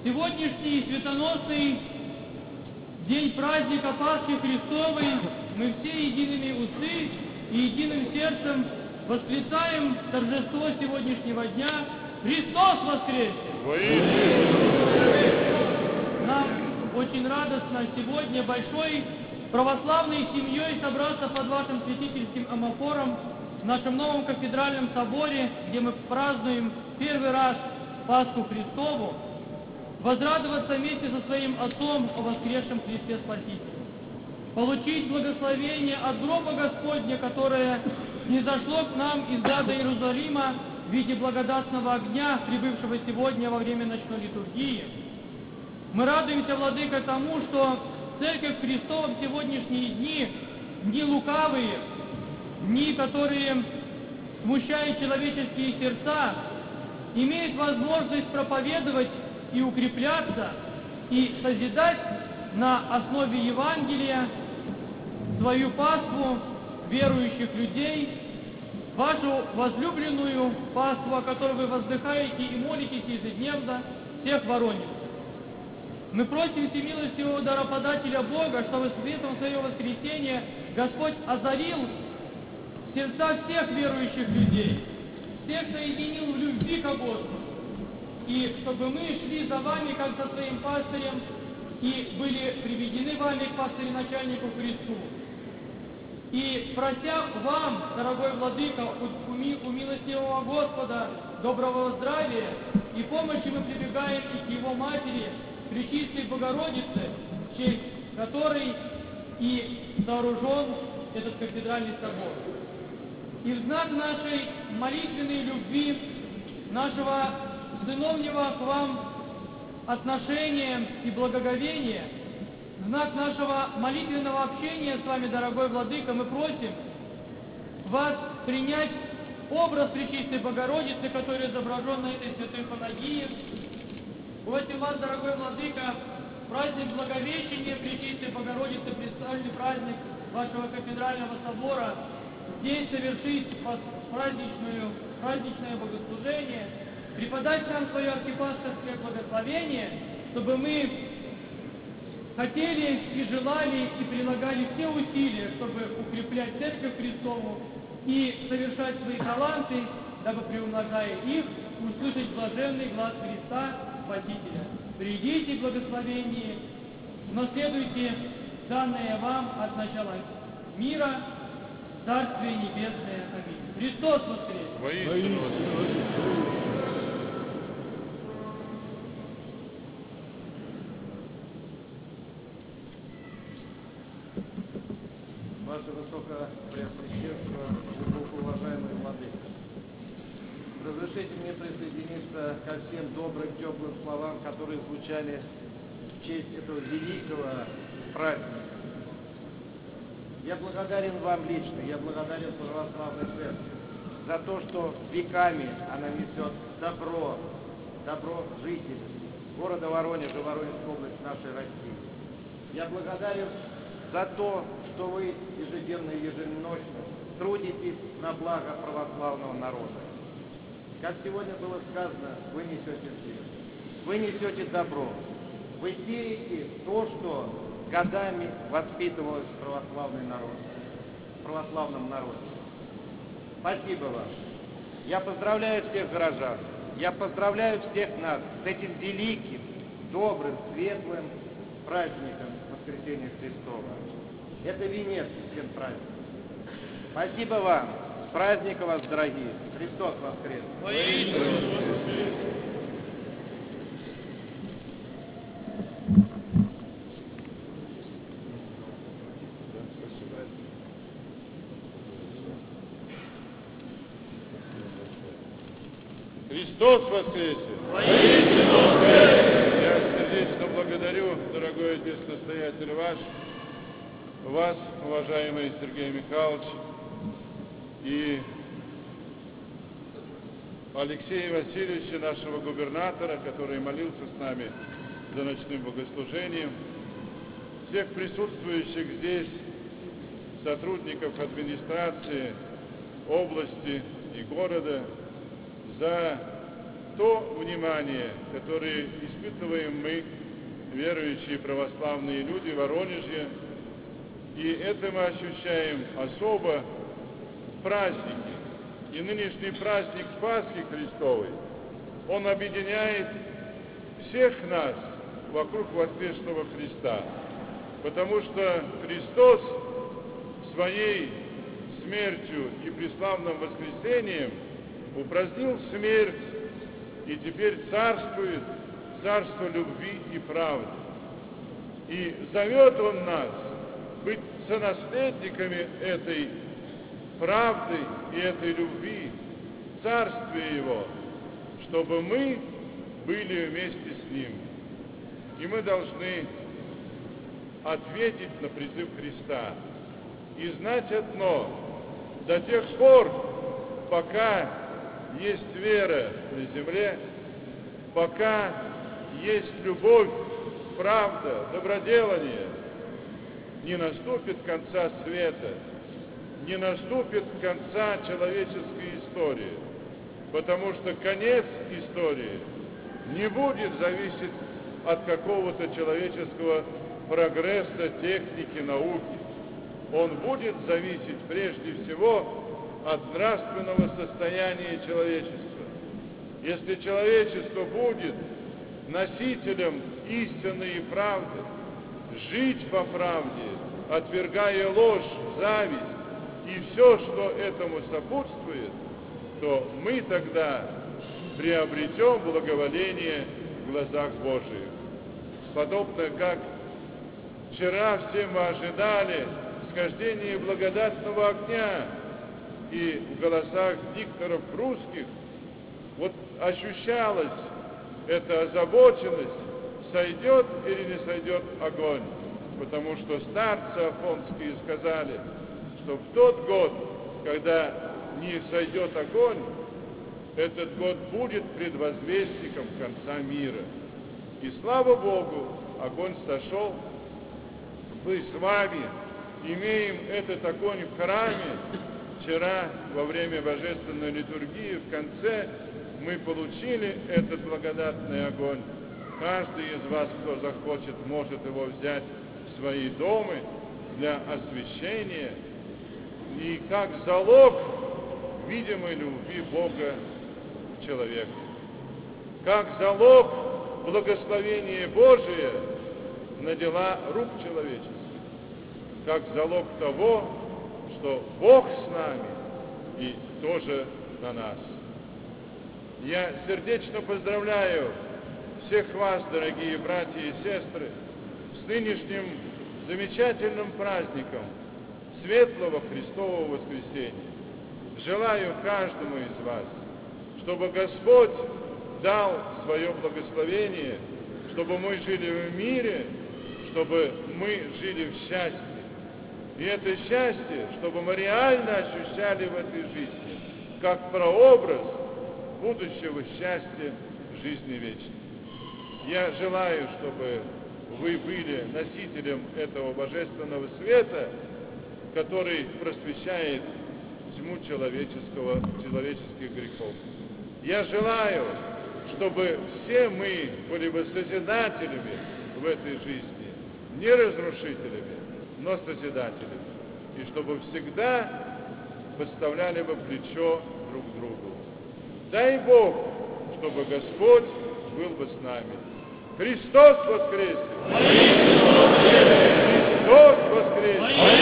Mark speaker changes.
Speaker 1: сегодняшний светоносный день праздника Пасхи Христовой мы все едиными усы и единым сердцем восклицаем торжество сегодняшнего дня «Христос воскресе!» Нам очень радостно сегодня большой православной семьей собраться под вашим святительским амофором в нашем новом кафедральном соборе, где мы празднуем первый раз Пасху Христову, возрадоваться вместе со своим Отцом о воскресшем Христе Спасителе, получить благословение от гроба Господня, которое снизошло к нам из ада Иерусалима в виде благодатного огня, прибывшего сегодня во время ночной литургии. Мы радуемся, Владыка, тому, что Церковь Христова в сегодняшние дни, дни лукавые, дни, которые смущают человеческие сердца, имеет возможность проповедовать и укрепляться, и созидать на основе Евангелия свою паству верующих людей, вашу возлюбленную паству, о которой вы воздыхаете и молитесь ежедневно, всех воронец. Мы просим всемилостивого дароподателя Бога, чтобы светом своего воскресения Господь озарил сердца всех верующих людей, всех соединил в любви к Господу, и чтобы мы шли за вами, как за своим пастырем, и были приведены вами к пастырю-начальнику Христу. И прося вам, дорогой Владыка, у милостивого Господа доброго здравия и помощи, мы прибегаем и к Его Матери, Пречистой Богородице, в честь которой и сооружен этот кафедральный собор. И в знак нашей молитвенной любви, нашего сыновнего к вам отношения и благоговения, в знак нашего молитвенного общения с вами, дорогой Владыка, мы просим вас принять образ Пречистой Богородицы, который изображен на этой святой панагии. Просим вас, дорогой Владыка, праздник Благовещения Пречистой Богородицы, предстательный праздник вашего кафедрального собора, здесь совершить праздничное богослужение, преподать нам свое архипасторское благословение, чтобы мы хотели и желали и прилагали все усилия, чтобы укреплять Церковь Христову и совершать свои таланты, дабы, приумножая их, услышать блаженный глас Христа Спасителя. Придите, благословение, наследуйте данное вам от начала мира, Царствие Небесное. Аминь. Христос воскресе!
Speaker 2: Воистину воскресе!
Speaker 3: Ваше Высокопреосвященство, глубоко уважаемый Владыка, разрешите мне присоединиться ко всем добрым, теплым словам, которые звучали в честь этого великого праздника. Я благодарен вам лично, я благодарен Православной Церкви за то, что веками она несет добро жителям города Воронежа, Воронежской области, нашей России. Я благодарен за то, что вы ежедневно и еженочно трудитесь на благо православного народа. Как сегодня было сказано, вы несете свет, вы несете добро, вы сеете то, что годами воспитывалось в православном народе. Спасибо вам. Я поздравляю всех горожан, я поздравляю всех нас с этим великим, добрым, светлым праздником Воскресения Христова. Это венец всем праздникам. Спасибо вам. С праздником вас, дорогие. Христос воскрес!
Speaker 2: Христос воскресе! Я сердечно благодарю, дорогой отец-настоятель вас, уважаемый Сергей Михайлович, и Алексея Васильевича, нашего губернатора, который молился с нами за ночным богослужением, всех присутствующих здесь, сотрудников администрации области и города, за то внимание, которое испытываем мы, верующие православные люди в Воронеже, и это мы ощущаем особо в празднике. И нынешний праздник Пасхи Христовой, он объединяет всех нас вокруг воскресшего Христа, потому что Христос своей смертью и преславным воскресением упразднил смерть и теперь царствует царство любви и правды. И зовет Он нас быть сонаследниками этой правды и этой любви, царствия Его, чтобы мы были вместе с Ним. И мы должны ответить на призыв Христа и знать одно: до тех пор, пока есть вера на земле, пока есть любовь, правда, доброделание, не наступит конца света, не наступит конца человеческой истории, потому что конец истории не будет зависеть от какого-то человеческого прогресса, техники, науки. Он будет зависеть прежде всего от нравственного состояния человечества. Если человечество будет носителем истины и правды, жить по правде, отвергая ложь, зависть и все, что этому сопутствует, то мы тогда приобретем благоволение в глазах Божиих. Подобно как вчера все мы ожидали схождения благодатного огня, и в голосах дикторов русских вот ощущалась эта озабоченность, сойдет или не сойдет огонь, потому что старцы афонские сказали, что в тот год, когда не сойдет огонь, этот год будет предвозвестником конца мира. И слава Богу, огонь сошел. Мы с вами имеем этот огонь в храме. Вчера во время божественной литургии в конце мы получили этот благодатный огонь. Каждый из вас, кто захочет, может его взять в свои дома для освящения и как залог видимой любви Бога к человеку, как залог благословения Божия на дела рук человеческих, как залог того, что Бог с нами и тоже на нас. Я сердечно поздравляю всех вас, дорогие братья и сестры, с нынешним замечательным праздником Светлого Христового Воскресения. Желаю каждому из вас, чтобы Господь дал свое благословение, чтобы мы жили в мире, чтобы мы жили в счастье. И это счастье, чтобы мы реально ощущали в этой жизни, как прообраз будущего счастья жизни вечной. Я желаю, чтобы вы были носителем этого божественного света, который просвещает тьму человеческих грехов. Я желаю, чтобы все мы были бы созидателями в этой жизни, не разрушителями, но созидателями, и чтобы всегда подставляли бы плечо друг другу. Дай Бог, чтобы Господь был бы с нами. Христос воскресе! Христос воскресе!